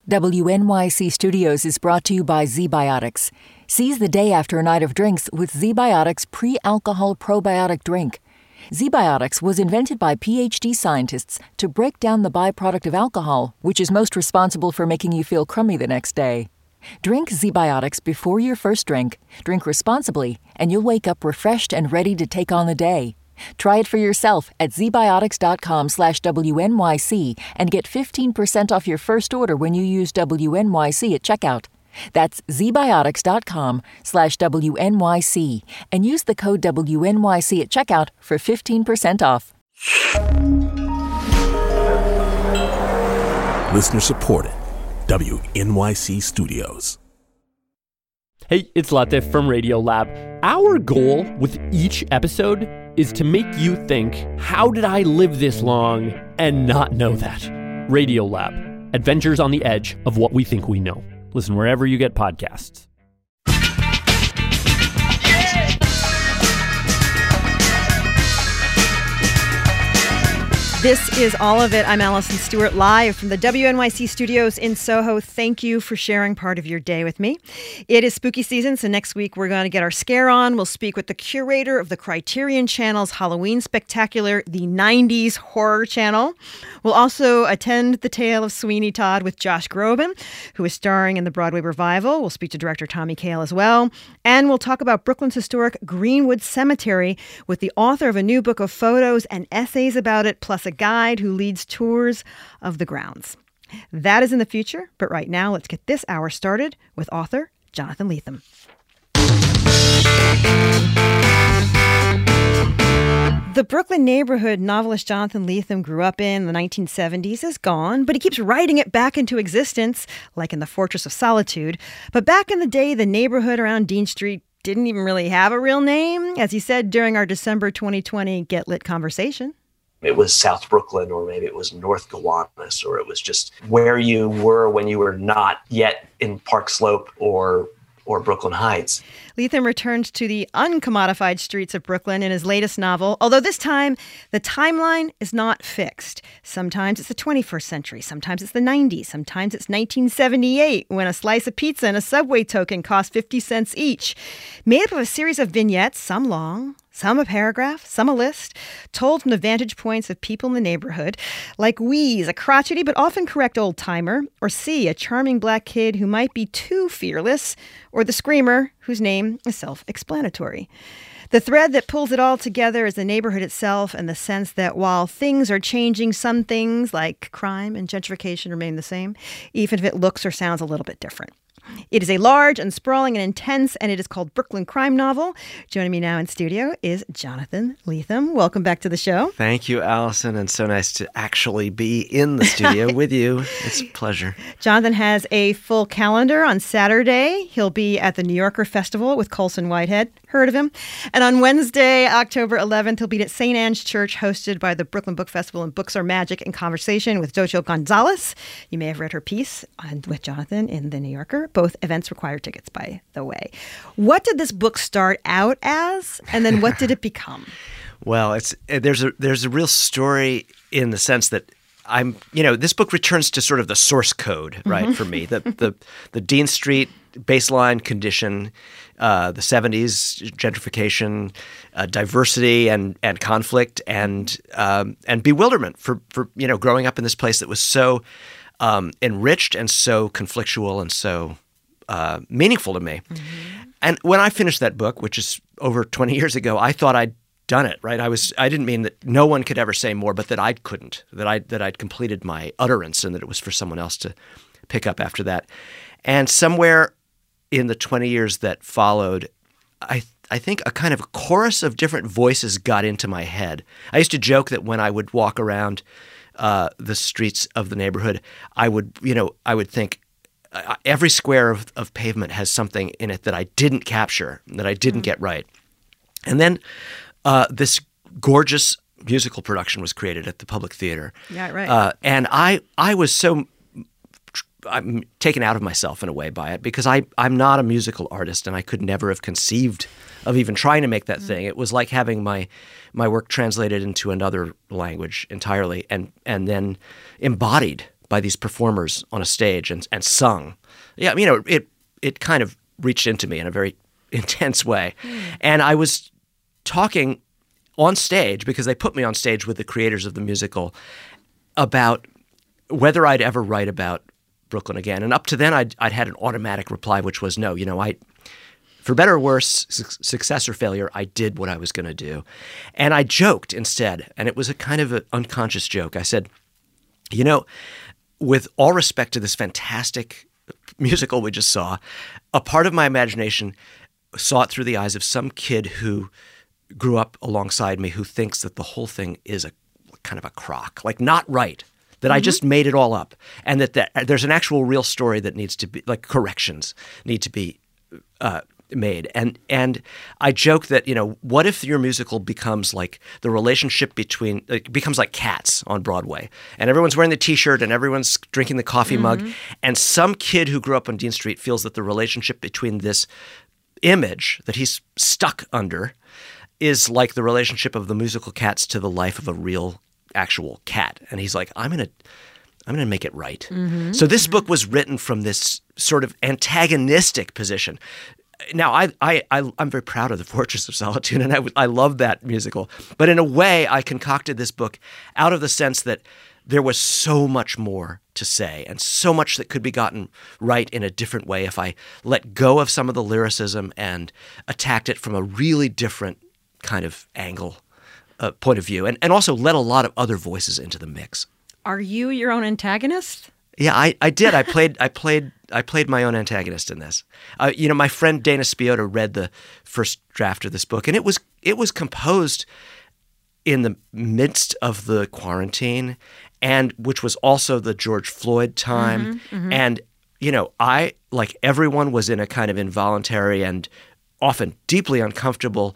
WNYC Studios is brought to you by ZBiotics. Seize the day after a night of drinks with ZBiotics pre-alcohol probiotic drink. ZBiotics was invented by PhD scientists to break down the byproduct of alcohol, which is most responsible for making you feel crummy the next day. Drink ZBiotics before your first drink, drink responsibly, and you'll wake up refreshed and ready to take on the day. Try it for yourself at zbiotics.com/WNYC and get 15% off your first order when you use WNYC at checkout. That's zbiotics.com/WNYC and use the code WNYC at checkout for 15% off. Listener supported. WNYC Studios. Hey, it's Latif from Radiolab. Our goal with each episode is to make you think, how did I live this long and not know that? Radiolab, adventures on the edge of what we think we know. Listen wherever you get podcasts. This is All of It. I'm Allison Stewart, live from the WNYC studios in Soho. Thank you for sharing part of your day with me. It is spooky season, so next week we're going to get our scare on. We'll speak with the curator of the Criterion Channel's Halloween Spectacular, the 90s Horror Channel. We'll also attend The Tale of Sweeney Todd with Josh Groban, who is starring in the Broadway revival. We'll speak to director Tommy Kail as well. And we'll talk about Brooklyn's historic Greenwood Cemetery with the author of a new book of photos and essays about it, plus a guide who leads tours of the grounds. That is in the future, but right now let's get this hour started with author Jonathan Lethem. The Brooklyn neighborhood novelist Jonathan Lethem grew up in the 1970s is gone, but he keeps writing it back into existence, like in The Fortress of Solitude. But back in the day, the neighborhood around Dean Street didn't even really have a real name, as he said during our December 2020 Get Lit conversation. It was South Brooklyn, or maybe it was North Gowanus, or it was just where you were when you were not yet in Park Slope or Brooklyn Heights. Lethem returned to the uncommodified streets of Brooklyn in his latest novel, although this time the timeline is not fixed. Sometimes it's the 21st century, sometimes it's the 90s, sometimes it's 1978 when a slice of pizza and a subway token cost 50 cents each. Made up of a series of vignettes, some long, some a paragraph, some a list, told from the vantage points of people in the neighborhood, like Wheeze, a crotchety but often correct old-timer, or C, a charming black kid who might be too fearless, or the screamer, whose name is self-explanatory. The thread that pulls it all together is the neighborhood itself and the sense that while things are changing, some things like crime and gentrification remain the same, even if it looks or sounds a little bit different. It is a large and sprawling and intense, and it is called Brooklyn Crime Novel. Joining me now in studio is Jonathan Lethem. Welcome back to the show. Thank you, Allison, and so nice to actually be in the studio with you. It's a pleasure. Jonathan has a full calendar. On Saturday, he'll be at the New Yorker Festival with Colson Whitehead. Heard of him. And on Wednesday, October 11th, he'll be at St. Anne's Church, hosted by the Brooklyn Book Festival, and Books Are Magic, in conversation with Jojo Gonzalez. You may have read her piece with Jonathan in the New Yorker. Both events require tickets, by the way. What did this book start out as, and then what did it become? Well, there's a real story in the sense that this book returns to sort of the source code, right, for me. The Dean Street baseline condition, the 70s, gentrification, diversity and conflict and bewilderment for growing up in this place that was so enriched and so conflictual and so meaningful to me. Mm-hmm. And when I finished that book, which is over 20 years ago, I thought I'd done it, right? I didn't mean that no one could ever say more, but that I couldn't, that I'd completed my utterance and that it was for someone else to pick up after that. And somewhere in the 20 years that followed, I think a kind of a chorus of different voices got into my head. I used to joke that when I would walk around the streets of the neighborhood, I would think every square of pavement has something in it that I didn't capture, that I didn't get right. And then this gorgeous musical production was created at the Public Theater. Yeah, right. And I was I'm taken out of myself in a way by it because I'm not a musical artist and I could never have conceived of even trying to make that thing. It was like having my work translated into another language entirely and then embodied by these performers on a stage and sung. Yeah, it kind of reached into me in a very intense way. And I was talking on stage, because they put me on stage with the creators of the musical, about whether I'd ever write about Brooklyn again. And up to then, I'd had an automatic reply, which was no. For better or worse, success or failure, I did what I was going to do. And I joked instead, and it was a kind of an unconscious joke. I said, with all respect to this fantastic musical we just saw, a part of my imagination saw it through the eyes of some kid who grew up alongside me who thinks that the whole thing is a kind of a crock, like not right, that I just made it all up, and that there's an actual real story that needs to be, like, corrections need to be made. And I joke that, what if your musical becomes like the relationship between, it becomes like Cats on Broadway, and everyone's wearing the T-shirt and everyone's drinking the coffee mug, and some kid who grew up on Dean Street feels that the relationship between this image that he's stuck under is like the relationship of the musical Cats to the life of a real actual cat. And he's like, I'm gonna make it right. So this book was written from this sort of antagonistic position. Now, I'm very proud of The Fortress of Solitude, and I love that musical. But in a way, I concocted this book out of the sense that there was so much more to say and so much that could be gotten right in a different way if I let go of some of the lyricism and attacked it from a really different kind of angle, point of view, and also let a lot of other voices into the mix. Are you your own antagonist? Yeah, I did. I played my own antagonist in this. My friend Dana Spiotta read the first draft of this book, and it was composed in the midst of the quarantine, and which was also the George Floyd time. And I, like everyone, was in a kind of involuntary and often deeply uncomfortable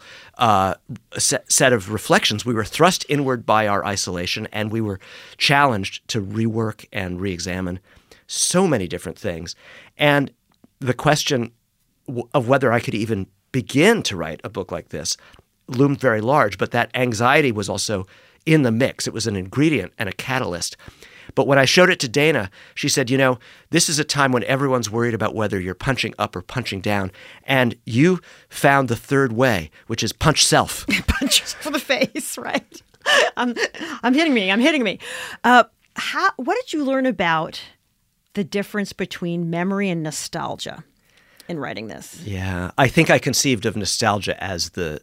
set of reflections. We were thrust inward by our isolation, and we were challenged to rework and re-examine so many different things. And the question of whether I could even begin to write a book like this loomed very large, but that anxiety was also in the mix. It was an ingredient and a catalyst. But when I showed it to Dana, she said, this is a time when everyone's worried about whether you're punching up or punching down. And you found the third way, which is punch self. Punch for the face, right? I'm hitting me. What did you learn about the difference between memory and nostalgia in writing this? Yeah, I think I conceived of nostalgia as the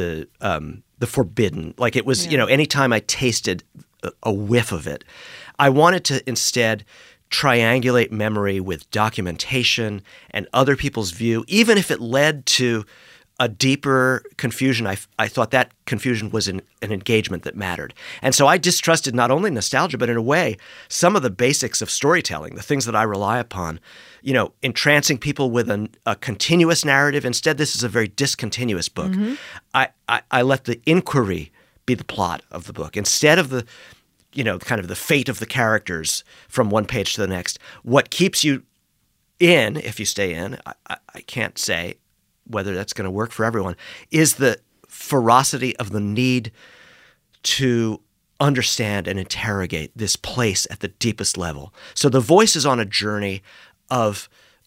forbidden. Like it was, anytime I tasted a whiff of it, I wanted to instead triangulate memory with documentation and other people's view, even if it led to a deeper confusion. I thought that confusion was an engagement that mattered. And so I distrusted not only nostalgia, but in a way, some of the basics of storytelling, the things that I rely upon, entrancing people with a continuous narrative. Instead, this is a very discontinuous book. I let the inquiry be the plot of the book instead of the kind of the fate of the characters from one page to the next. What keeps you in, if you stay in, I can't say whether that's going to work for everyone, is the ferocity of the need to understand and interrogate this place at the deepest level. So the voice is on a journey of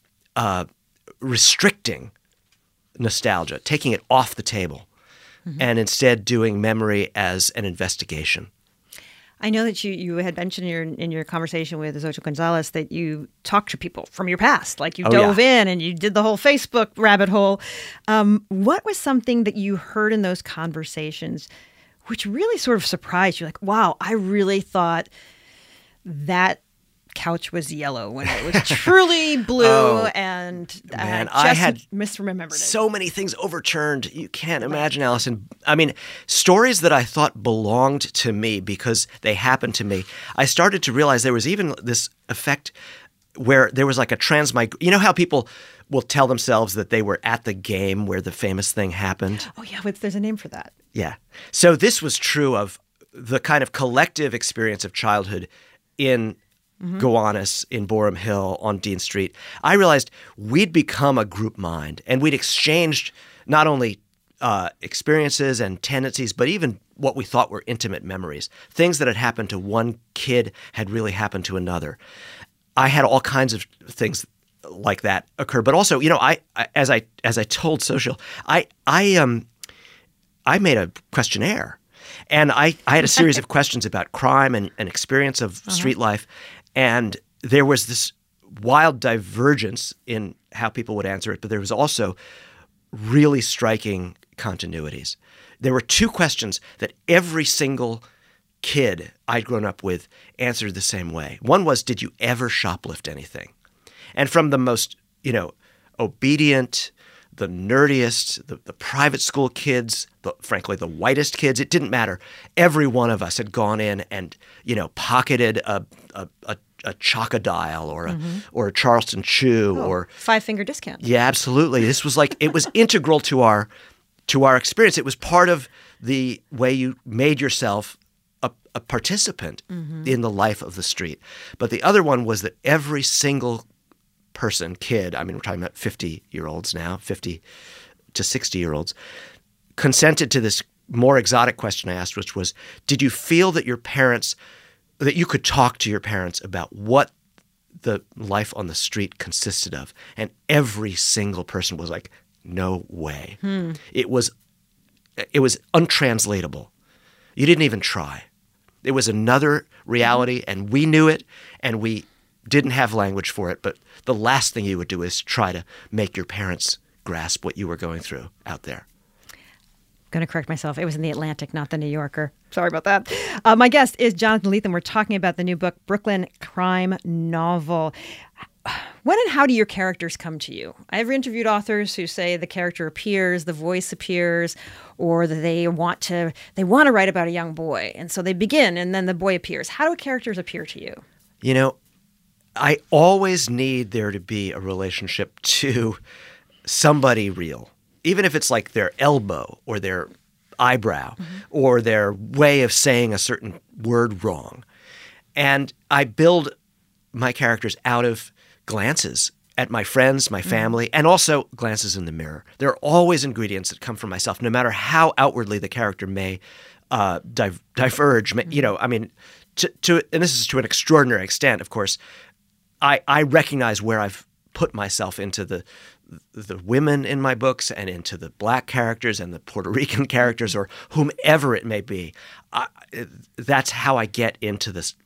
restricting nostalgia, taking it off the table, and instead doing memory as an investigation. I know that you had mentioned in your conversation with Xochitl Gonzalez that you talked to people from your past, like you dove in and you did the whole Facebook rabbit hole. What was something that you heard in those conversations which really sort of surprised you? Like, wow, I really thought that couch was yellow when it was truly blue, and I had misremembered it. So many things overturned. You can't imagine, Allison. I mean, stories that I thought belonged to me because they happened to me. I started to realize there was even this effect where there was like a you know how people will tell themselves that they were at the game where the famous thing happened? Oh yeah, there's a name for that. Yeah. So this was true of the kind of collective experience of childhood in Gowanus, in Boerum Hill, on Dean Street. I realized we'd become a group mind, and we'd exchanged not only experiences and tendencies, but even what we thought were intimate memories. Things that had happened to one kid had really happened to another. I had all kinds of things like that occur. But also, I as I told Social, I made a questionnaire. And I had a series of questions about crime and experience of street life. And there was this wild divergence in how people would answer it, but there was also really striking continuities. There were two questions that every single kid I'd grown up with answered the same way. One was, did you ever shoplift anything? And from the most, obedient, the nerdiest, the private school kids, frankly, the whitest kids, it didn't matter. Every one of us had gone in and, pocketed a Chocodile or a Charleston Chew or 5-finger discount. Yeah, absolutely. This was it was integral to our experience. It was part of the way you made yourself a participant in the life of the street. But the other one was that every single person, kid, we're talking about 50-year-olds now, 50 to 60-year-olds, consented to this more exotic question I asked, which was, did you feel that that you could talk to your parents about what the life on the street consisted of? And every single person was like, no way. It was untranslatable. You didn't even try. It was another reality, and we knew it, and we didn't have language for it, but the last thing you would do is try to make your parents grasp what you were going through out there. Going to correct myself. It was in The Atlantic, not The New Yorker. Sorry about that. My guest is Jonathan Lethem. We're talking about the new book, Brooklyn Crime Novel. When and how do your characters come to you? I've interviewed authors who say the character appears, the voice appears, or that they want to write about a young boy. And so they begin, and then the boy appears. How do characters appear to you? I always need there to be a relationship to somebody real, even if it's like their elbow or their eyebrow or their way of saying a certain word wrong. And I build my characters out of glances at my friends, my family, and also glances in the mirror. There are always ingredients that come from myself, no matter how outwardly the character may diverge. And this is to an extraordinary extent, of course. I recognize where I've put myself into the women in my books and into the black characters and the Puerto Rican characters or whomever it may be. That's how I get into this,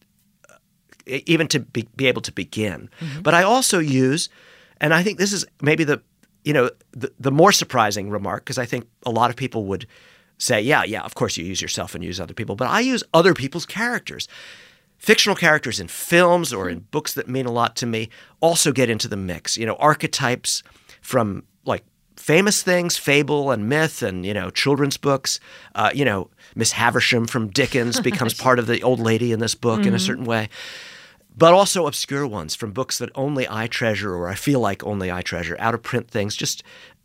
even to be able to begin. But I also use, and I think this is maybe the more surprising remark, because I think a lot of people would say, yeah, of course you use yourself and use other people, but I use other people's characters. Fictional characters in films or in books that mean a lot to me also get into the mix. Archetypes from like famous things, fable and myth and, children's books. Miss Havisham from Dickens becomes part of the old lady in this book in a certain way. But also obscure ones from books that only I treasure or I feel like only I treasure, out of print things. Just,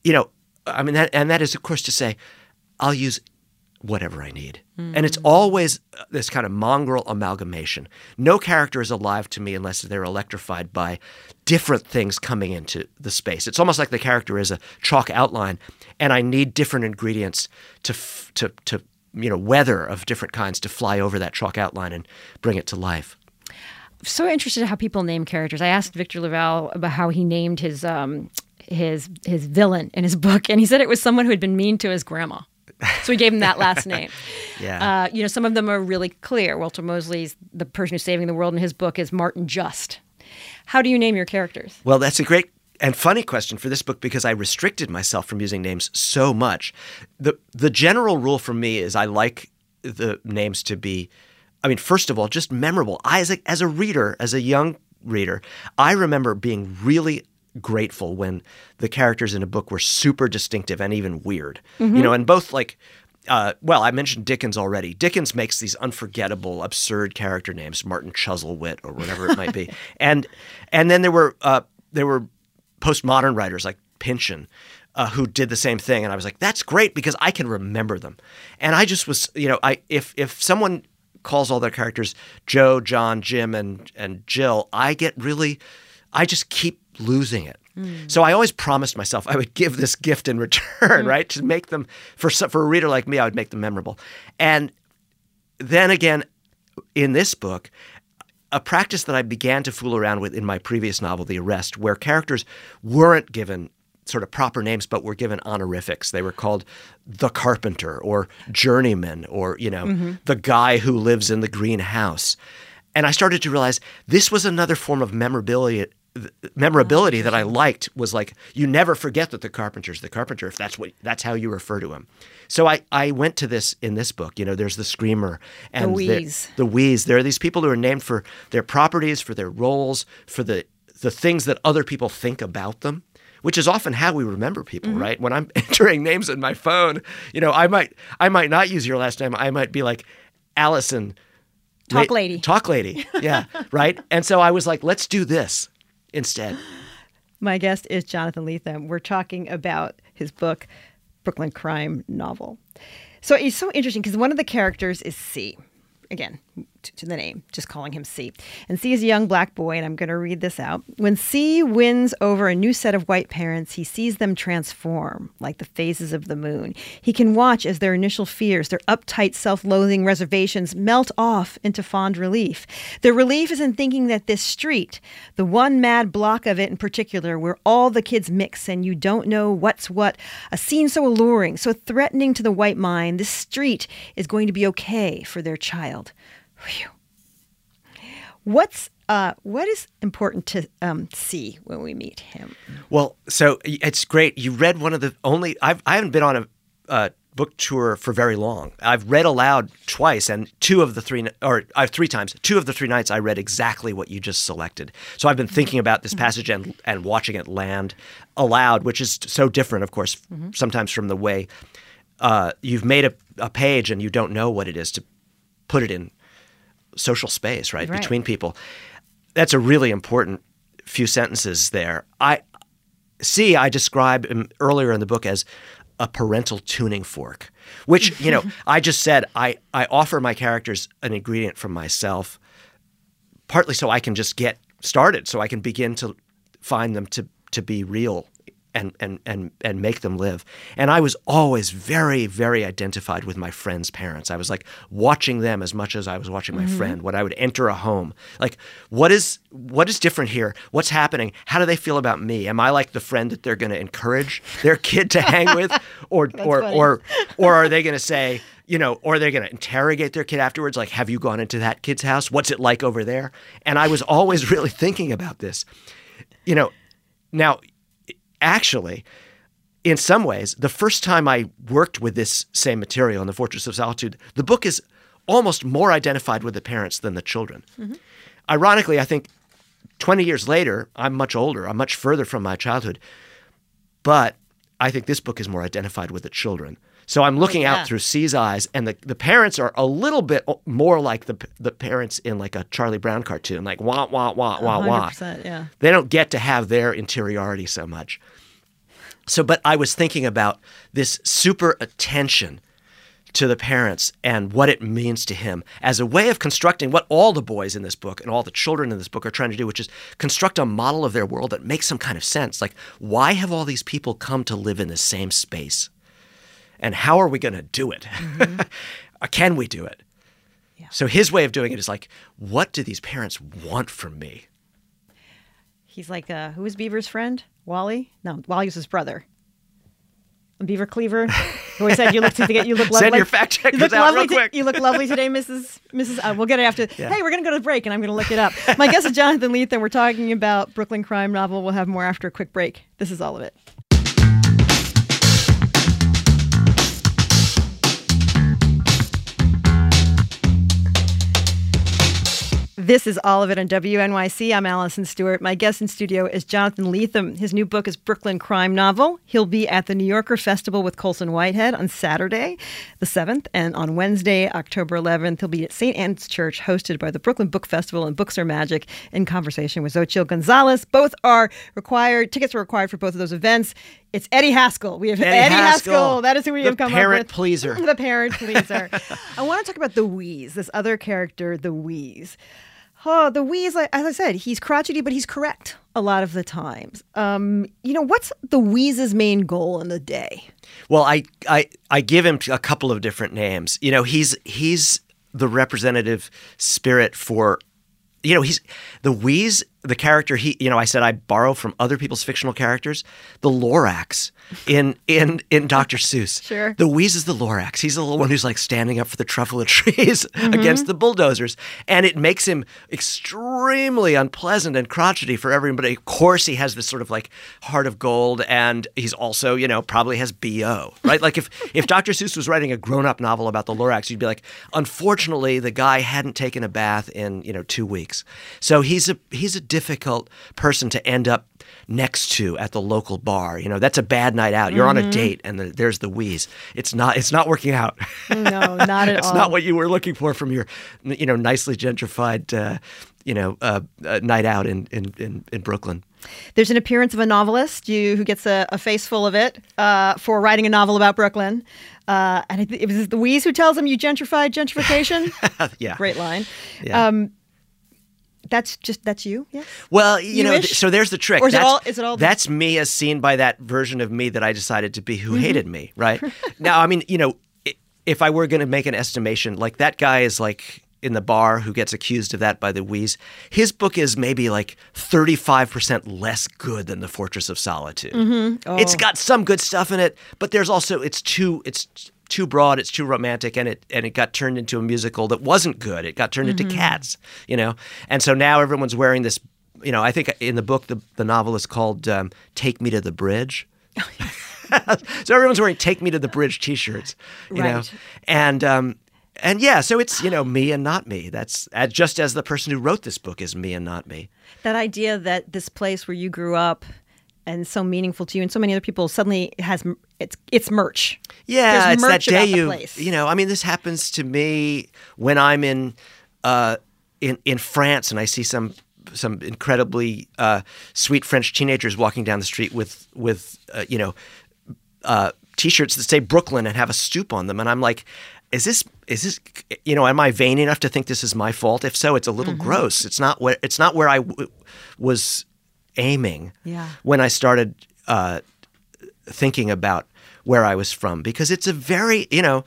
that is, of course, to say I'll use whatever I need. And it's always this kind of mongrel amalgamation. No character is alive to me unless they're electrified by different things coming into the space. It's almost like the character is a chalk outline, and I need different ingredients to weather of different kinds to fly over that chalk outline and bring it to life. So interested in how people name characters. I asked Victor LaValle about how he named his villain in his book, and he said it was someone who had been mean to his grandma. So we gave him that last name. Yeah. Some of them are really clear. Walter Mosley's the person who's saving the world in his book is Martin Just. How do you name your characters? Well, that's a great and funny question for this book because I restricted myself from using names so much. The general rule for me is I like the names to be, first of all, just memorable. As a reader, as a young reader, I remember being really grateful when the characters in a book were super distinctive and even weird. And both I mentioned Dickens already. Dickens makes these unforgettable, absurd character names, Martin Chuzzlewit or whatever it might be. And then there were postmodern writers like Pynchon who did the same thing. And I was like, that's great because I can remember them. And I just was, if someone calls all their characters Joe, John, Jim, and Jill, I just keep losing it. So I always promised myself I would give this gift in return, right? To make them, for a reader like me, I would make them memorable. And then again, in this book, a practice that I began to fool around with in my previous novel, The Arrest, where characters weren't given sort of proper names, but were given honorifics. They were called the carpenter or journeyman or, the guy who lives in the green house. And I started to realize this was another form of memorability that I liked, was like, you never forget that the carpenter's the carpenter if that's how you refer to him. So I went to this in this book. There's the screamer and the wheeze. The wheeze. There are these people who are named for their properties, for their roles, for the things that other people think about them, which is often how we remember people, right? When I'm entering names in my phone, I might not use your last name. I might be like Allison. Talk lady. Talk lady. Yeah. Right. And so I was like, let's do this instead. My guest is Jonathan Lethem. We're talking about his book, Brooklyn Crime Novel. So it's so interesting because one of the characters is C. Again, to the name, just calling him C. And C is a young black boy, and I'm going to read this out. When C wins over a new set of white parents, he sees them transform like the phases of the moon. He can watch as their initial fears, their uptight, self-loathing reservations melt off into fond relief. Their relief is in thinking that this street, the one mad block of it in particular, where all the kids mix and you don't know what's what, a scene so alluring, so threatening to the white mind, this street is going to be okay for their child. Whew. What is important to see when we meet him? Well, so it's great. You read one of the only. I haven't been on a book tour for very long. I've read aloud twice, and three times. 2 of the 3 nights I read exactly what you just selected. So I've been thinking about this passage and watching it land aloud, which is so different, of course, sometimes from the way you've made a page and you don't know what it is to put it in social space, right, between people. That's a really important few sentences there. I describe him earlier in the book as a parental tuning fork, which, I just said I offer my characters an ingredient from myself, partly so I can just get started, so I can begin to find them to be real and make them live. And I was always very, very identified with my friends' parents. I was like watching them as much as I was watching my friend. When I would enter a home, like what is different here? What's happening? How do they feel about me? Am I like the friend that they're going to encourage their kid to hang with, or are they going to say, or they're going to interrogate their kid afterwards? Like, have you gone into that kid's house? What's it like over there? And I was always really thinking about this. Now, actually, in some ways, the first time I worked with this same material in The Fortress of Solitude, the book is almost more identified with the parents than the children. Ironically, I think 20 years later, I'm much older. I'm much further from my childhood. But I think this book is more identified with the children. So I'm looking out through C's eyes, and the parents are a little bit more like the parents in like a Charlie Brown cartoon, like wah, wah, wah, wah, wah. 100%, yeah. They don't get to have their interiority so much. So, but I was thinking about this super attention to the parents and what it means to him as a way of constructing what all the boys in this book and all the children in this book are trying to do, which is construct a model of their world that makes some kind of sense. Like, why have all these people come to live in the same space? And how are we going to do it? Can we do it? Yeah. So his way of doing it is like, what do these parents want from me? He's like, who was Beaver's friend? Wally? No, Wally was his brother. Beaver Cleaver, who always said, you look lovely. Send your fact checkers out real quick. You look lovely today, Mrs. We'll get it after. Yeah. Hey, we're going to go to the break, and I'm going to look it up. My guest is Jonathan Lethem. We're talking about Brooklyn Crime Novel. We'll have more after a quick break. This is All of It. This is All of It on WNYC. I'm Allison Stewart. My guest in studio is Jonathan Lethem. His new book is Brooklyn Crime Novel. He'll be at the New Yorker Festival with Colson Whitehead on Saturday, the 7th, and on Wednesday, October 11th, he'll be at St. Anne's Church, hosted by the Brooklyn Book Festival and Books Are Magic, in conversation with Xochitl Gonzalez. Both are required. Tickets are required for both of those events. It's Eddie Haskell. We have Eddie Haskell. That is who we have come up with. The parent pleaser. The parent pleaser. I want to talk about the Wheeze, this other character, the Wheeze. Oh, the wheeze, as I said, he's crotchety, but he's correct a lot of the times. What's the wheeze's main goal in the day? Well, I give him a couple of different names. He's the representative spirit for, he's the wheeze, the character. I said I borrow from other people's fictional characters. The Lorax in Dr. Seuss. Sure. The wheeze is the Lorax. He's the little one who's like standing up for the truffle trees against the bulldozers, and it makes him extremely unpleasant and crotchety for everybody. Of course, he has this sort of like heart of gold, and he's also probably has BO, right? Like if Dr. Seuss was writing a grown-up novel about the Lorax, you'd be like, unfortunately, the guy hadn't taken a bath in 2 weeks, so he's a difficult person to end up next to at the local bar. That's a bad night out. You're on a date and there's the wheeze. It's not working out. No, not at all. It's not what you were looking for from your nicely gentrified night out in Brooklyn. There's an appearance of a novelist who gets a face full of it for writing a novel about Brooklyn. And it was the wheeze who tells him you gentrified gentrification. Yeah. Great line. Yeah. That's you? Yeah. Well, You-ish? so there's the trick. Or is it all That's me as seen by that version of me that I decided to be who hated me, right? Now, I mean, if I were going to make an estimation, like that guy is like in the bar who gets accused of that by the wheeze, his book is maybe like 35% less good than The Fortress of Solitude. Oh. It's got some good stuff in it, but there's also it's too broad, it's too romantic, and it got turned into a musical that wasn't good. It got turned into Cats, and so now everyone's wearing this. I think in the book the novel is called "Take Me to the Bridge." So everyone's wearing "Take Me to the Bridge" T-shirts, Right. and yeah, so it's me and not me. That's just as the person who wrote this book is me and not me. That idea that this place where you grew up and so meaningful to you and so many other people suddenly has it's merch. Yeah, There's it's merch that day about the place. I mean, this happens to me when I'm in France and I see some incredibly sweet French teenagers walking down the street with T-shirts that say Brooklyn and have a stoop on them, and I'm like, is this am I vain enough to think this is my fault? If so, it's a little gross. It's not where I was aiming when I started thinking about where I was from, because it's a very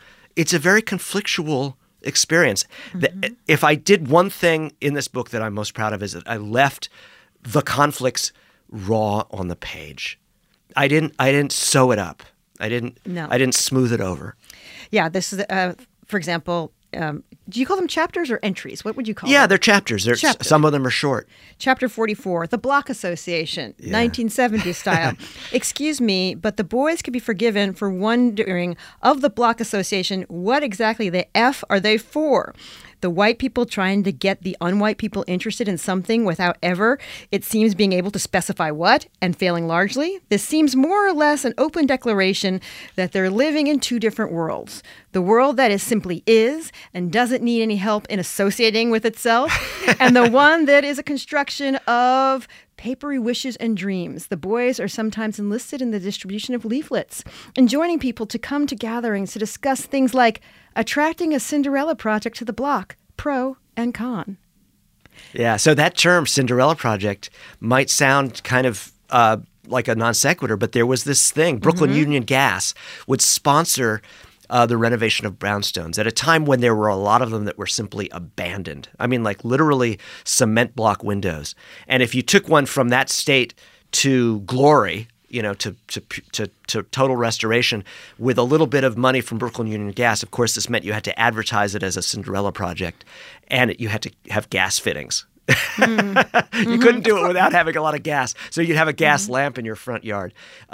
conflictual experience. If I did one thing in this book that I'm most proud of is that I left the conflicts raw on the page. I didn't sew it up. I didn't smooth it over. Yeah, this is for example, do you call them chapters or entries? What would you call them? Yeah, they're chapters. Some of them are short. Chapter 44, The Block Association, 1970s style. Excuse me, but the boys could be forgiven for wondering of the Block Association, what exactly the F are they for? The white people trying to get the unwhite people interested in something without ever, it seems, being able to specify what, and failing largely. This seems more or less an open declaration that they're living in two different worlds. The world that is simply is and doesn't need any help in associating with itself, and the one that is a construction of papery wishes and dreams. The boys are sometimes enlisted in the distribution of leaflets, enjoining people to come to gatherings to discuss things like attracting a Cinderella project to the block, pro and con. Yeah, so that term, Cinderella Project, might sound kind of like a non sequitur, but there was this thing. Brooklyn Union Gas would sponsor the renovation of brownstones at a time when there were a lot of them that were simply abandoned. I mean, like literally cement block windows. And if you took one from that state to glory, to total restoration with a little bit of money from Brooklyn Union Gas, of course, this meant you had to advertise it as a Cinderella project, and you had to have gas fittings. You couldn't do it without having a lot of gas. So you'd have a gas lamp in your front yard.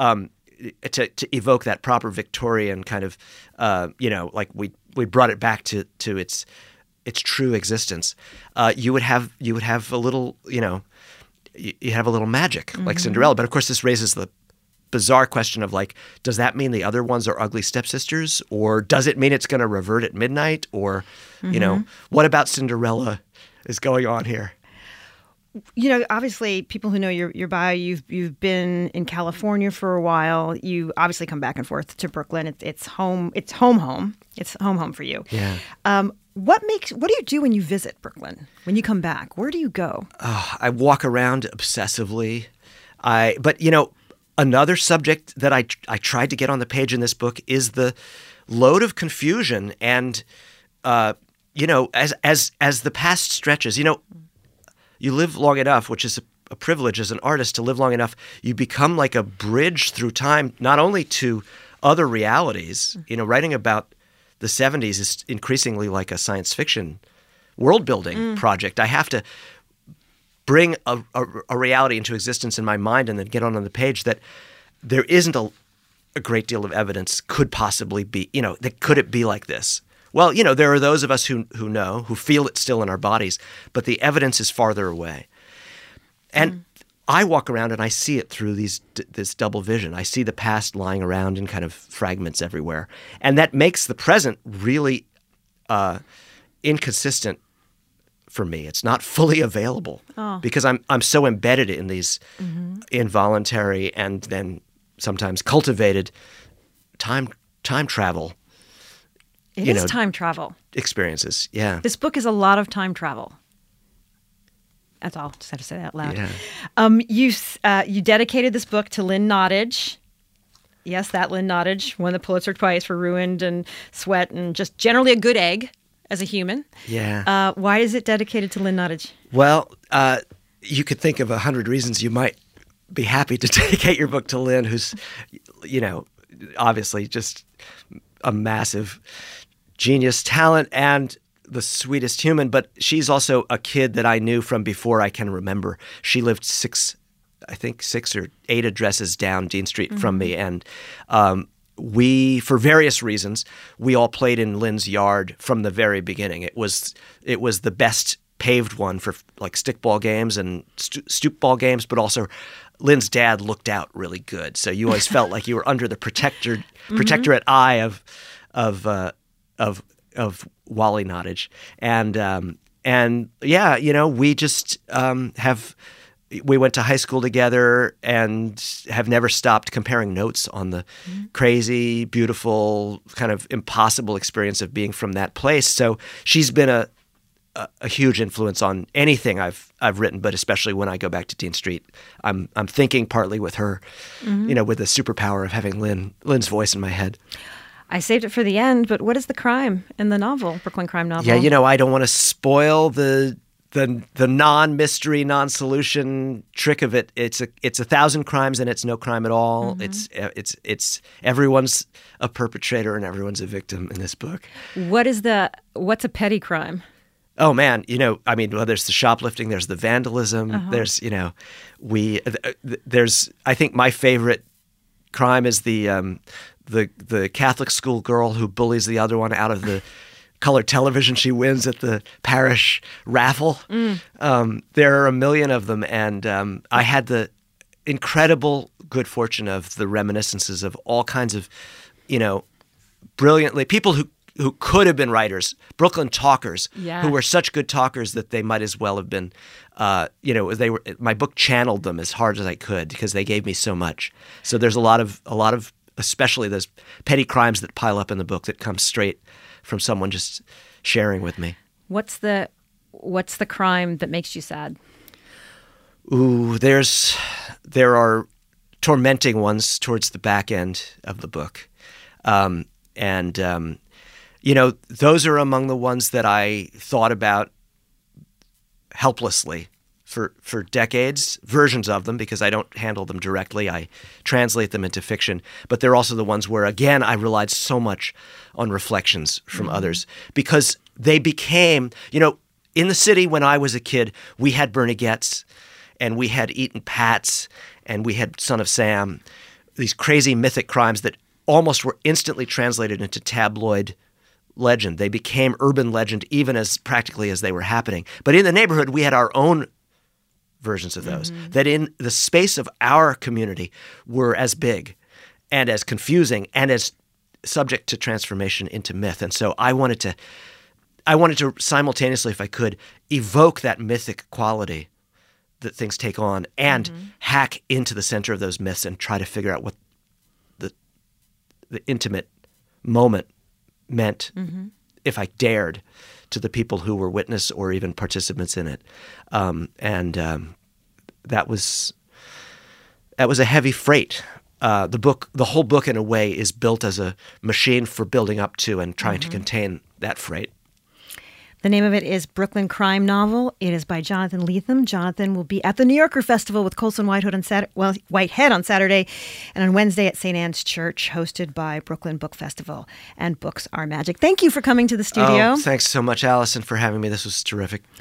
To evoke that proper Victorian kind of, like we brought it back to its true existence. You would have a little, you have a little magic like Cinderella. But of course, this raises the bizarre question of like, does that mean the other ones are ugly stepsisters, or does it mean it's going to revert at midnight, or what about Cinderella is going on here? Obviously, people who know your bio, you've been in California for a while. You obviously come back and forth to Brooklyn. It's home for you. Yeah. What do you do when you visit Brooklyn? When you come back, where do you go? I walk around obsessively. But another subject that I tried to get on the page in this book is the load of confusion and as the past stretches. You live long enough, which is a privilege as an artist to live long enough. You become like a bridge through time, not only to other realities. Writing about the 70s is increasingly like a science fiction world-building project. I have to bring a reality into existence in my mind and then get on the page that there isn't a great deal of evidence could possibly be, could it be like this? Well, there are those of us who know, who feel it still in our bodies, but the evidence is farther away. And I walk around and I see it through this double vision. I see the past lying around in kind of fragments everywhere. And that makes the present really inconsistent for me. It's not fully available because I'm so embedded in these involuntary and then sometimes cultivated time travel. It is time travel. Experiences, yeah. This book is a lot of time travel. That's all. Just had to say that out loud. Yeah. You dedicated this book to Lynn Nottage. Yes, that Lynn Nottage won the Pulitzer twice for Ruined and Sweat and just generally a good egg as a human. Yeah. Why is it dedicated to Lynn Nottage? Well, you could think of 100 reasons you might be happy to dedicate your book to Lynn, who's, obviously just a massive genius, talent, and the sweetest human, but she's also a kid that I knew from before I can remember. She lived 6 or 8 addresses down Dean Street from me, and we, for various reasons, we all played in Lynn's yard from the very beginning. It was the best paved one for like stickball games and stoop ball games, but also Lynn's dad looked out really good, so you always felt like you were under the protectorate eye of Wally Nottage, and yeah, we just we went to high school together and have never stopped comparing notes on the crazy, beautiful, kind of impossible experience of being from that place. So she's been a huge influence on anything I've written, but especially when I go back to Dean Street, I'm thinking partly with her, with the superpower of having Lynn's voice in my head. I saved it for the end, but what is the crime in the novel, Brooklyn crime novel? Yeah, I don't want to spoil the non-mystery, non-solution trick of it. It's 1,000 crimes and it's no crime at all. It's everyone's a perpetrator and everyone's a victim in this book. What's a petty crime? Oh man, there's the shoplifting, there's the vandalism, there's I think my favorite crime is the Catholic school girl who bullies the other one out of the color television she wins at the parish raffle. There are a million of them, and I had the incredible good fortune of the reminiscences of all kinds of, brilliantly people who could have been writers, Brooklyn talkers, who were such good talkers that they might as well have been, my book channeled them as hard as I could because they gave me so much. So there's a lot of especially those petty crimes that pile up in the book that come straight from someone just sharing with me. What's the crime that makes you sad? Ooh, there are tormenting ones towards the back end of the book. Those are among the ones that I thought about helplessly for decades, versions of them, because I don't handle them directly. I translate them into fiction. But they're also the ones where, again, I relied so much on reflections from others because they became, in the city when I was a kid, we had Bernie Goetz and we had Eaton Patz and we had Son of Sam, these crazy mythic crimes that almost were instantly translated into tabloid legend. They became urban legend even as practically as they were happening. But in the neighborhood, we had our own versions of those that in the space of our community were as big and as confusing and as subject to transformation into myth. And so I wanted to simultaneously, if I could, evoke that mythic quality that things take on and hack into the center of those myths and try to figure out what the intimate moment meant if I dared to the people who were witness or even participants in it. That was a heavy freight. The whole book, in a way, is built as a machine for building up to and trying to contain that freight. The name of it is Brooklyn Crime Novel. It is by Jonathan Lethem. Jonathan will be at the New Yorker Festival with Colson Whitehead on Saturday, and on Wednesday at St. Anne's Church, hosted by Brooklyn Book Festival. And books are magic. Thank you for coming to the studio. Oh, thanks so much, Allison, for having me. This was terrific.